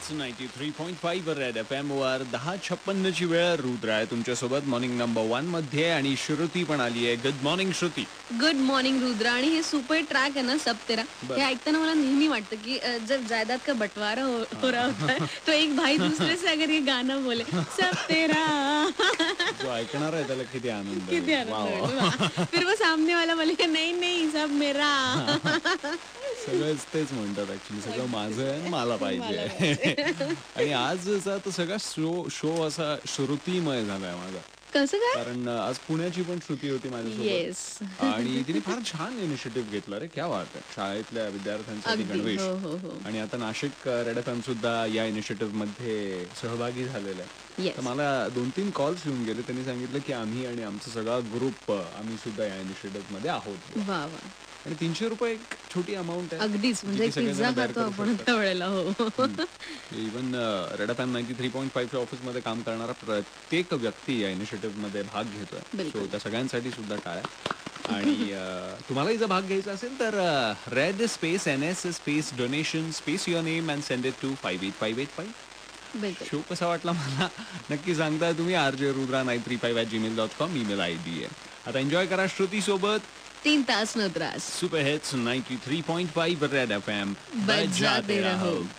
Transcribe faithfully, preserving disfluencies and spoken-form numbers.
Hits ninety three point five red F एम वर दहा छप्पन्न ची वेळ. रुद्र आहे तुमच्यासोबत मॉर्निंग नंबर वन मध्ये आणि श्रुती पण आली आहे. Good morning Shruti. Good morning Rudra. आणि हे सुपर ट्रॅक आहे ना सब तेरा, हे ऐकताना मला नेहमी वाटतं की अ, जब जायदाद का बंटवारा हो, हो रहा होता है तो एक भाई दूसरे से अगर ये गाना बोले सब तेरा, जो ऐकणार आहे त्याला किती आनंद किती आहे. वा, आनंद वा. होईल. फिर वो सामने वाला बोले नहीं नहीं सब मेरा. सगळंच तेच म्हणतात ऍक्च्युली, सगळं माझं आहे आणि मला पाहिजे. आणि आजचा तर सगळा शो शो असा श्रुतीमय झालाय माझा. कसं काय? कारण आज पुण्याची पण श्रुती होती येस. माझ्यासोबत आणि तिने फार छान इनिशिएटिव्ह घेतला रे. क्या बात आहे. शाळेतल्या विद्यार्थ्यांसाठी अगदी. गणवेश हो हो हो. आणि आता नाशिक रेड एफ एम सुद्धा या इनिशिएटिव्ह मध्ये सहभागी झालेला आहे. Yes. तर मला दोन तीन कॉल्स येऊन गेले. त्यांनी सांगितलं की आम्ही आणि आमचा सगळा ग्रुप आम्ही सुद्धा या इनिशिएटिव्ह मध्ये आहोत. वा वा. आणि तीनशे रुपये एक छोटी अमाऊंट आहे. अगदीच, म्हणजे जी की पिझ्झा सगळेजण bear खातो करू आपण शकतात. त्यावेळेला. हो. Even red F M ninety three point फाईव्हच्या ऑफिसमध्ये काम करणारा प्रत्येक व्यक्ती या इनिशिएटिव्ह मध्ये भाग घेतोय. बिलकुल. सो त्या सगळ्यांसाठी सुद्धा टाळ्या. आणि अ, तुम्हालाही जर भाग घ्यायचा असेल तर red space N S space donation space your name and send it to five eight five eight five. बिलकुल. शो कसा वाटला मला नक्की सांगता तुम्ही. R J Rudra nine three five at Gmail dot com email I D आहे. आता enjoy करा श्रुती सोबत. तीन तास न त्रास. Super hits ninety three point five red F एम बजाते रहो.